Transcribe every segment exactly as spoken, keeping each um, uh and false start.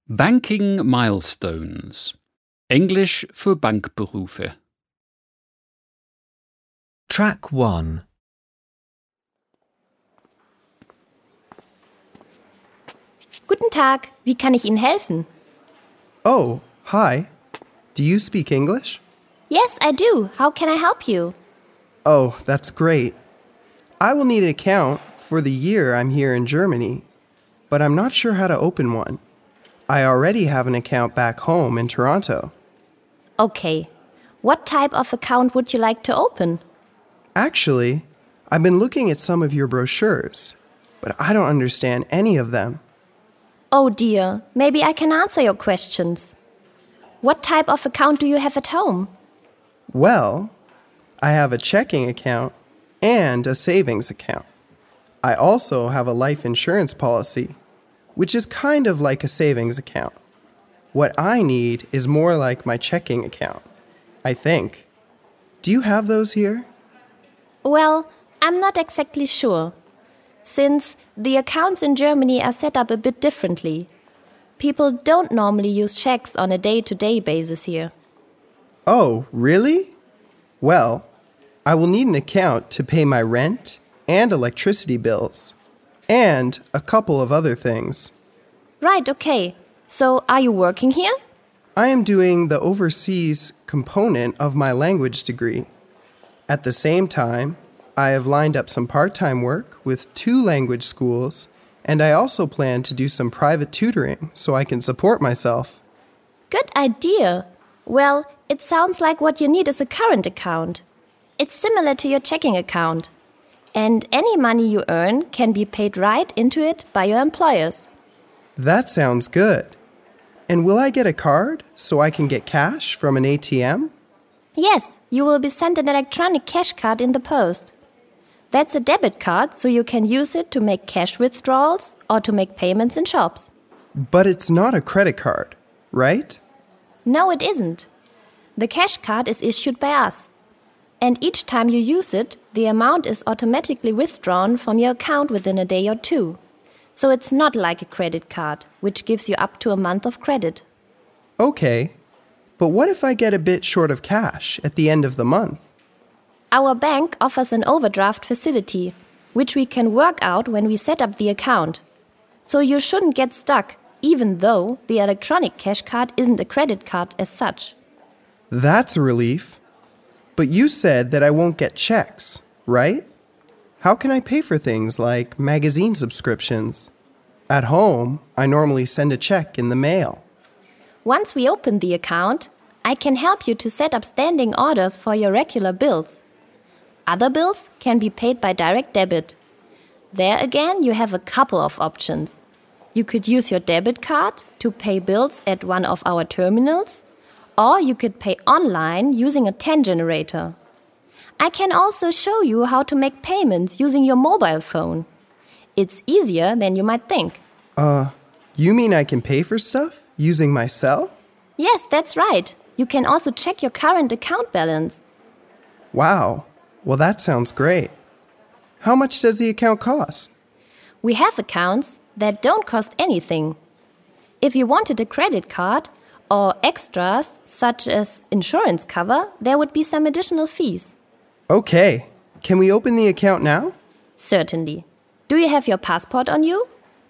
Banking Milestones. Englisch für Bankberufe. Track one. Guten Tag, wie kann ich Ihnen helfen? Oh, hi. Do you speak English? Yes, I do. How can I help you? Oh, that's great. I will need an account for the year I'm here in Germany, but I'm not sure how to open one. I already have an account back home in Toronto. Okay. What type of account would you like to open? Actually, I've been looking at some of your brochures, but I don't understand any of them. Oh dear, maybe I can answer your questions. What type of account do you have at home? Well, I have a checking account and a savings account. I also have a life insurance policy, which is kind of like a savings account. What I need is more like my checking account, I think. Do you have those here? Well, I'm not exactly sure, since the accounts in Germany are set up a bit differently. People don't normally use checks on a day-to-day basis here. Oh, really? Well, I will need an account to pay my rent and electricity bills, and a couple of other things. Right, okay. So, are you working here? I am doing the overseas component of my language degree. At the same time, I have lined up some part-time work with two language schools, and I also plan to do some private tutoring so I can support myself. Good idea. Well, it sounds like what you need is a current account. It's similar to your checking account. And any money you earn can be paid right into it by your employers. That sounds good. And will I get a card so I can get cash from an A T M? Yes, you will be sent an electronic cash card in the post. That's a debit card, so you can use it to make cash withdrawals or to make payments in shops. But it's not a credit card, right? No, it isn't. The cash card is issued by us. And each time you use it, the amount is automatically withdrawn from your account within a day or two. So it's not like a credit card, which gives you up to a month of credit. Okay, but what if I get a bit short of cash at the end of the month? Our bank offers an overdraft facility, which we can work out when we set up the account. So you shouldn't get stuck, even though the electronic cash card isn't a credit card as such. That's a relief. But you said that I won't get checks, right? How can I pay for things like magazine subscriptions? At home, I normally send a check in the mail. Once we open the account, I can help you to set up standing orders for your regular bills. Other bills can be paid by direct debit. There again, you have a couple of options. You could use your debit card to pay bills at one of our terminals, or you could pay online using a ten generator. I can also show you how to make payments using your mobile phone. It's easier than you might think. Uh, you mean I can pay for stuff using my cell? Yes, that's right. You can also check your current account balance. Wow, well that sounds great. How much does the account cost? We have accounts that don't cost anything. If you wanted a credit card or extras such as insurance cover, there would be some additional fees. Okay, can we open the account now? Certainly. Do you have your passport on you?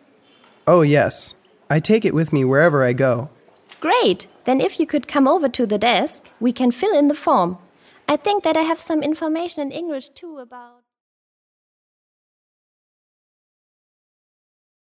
Oh yes, I take it with me wherever I go. Great! Then if you could come over to the desk, we can fill in the form. I think that I have some information in English too about...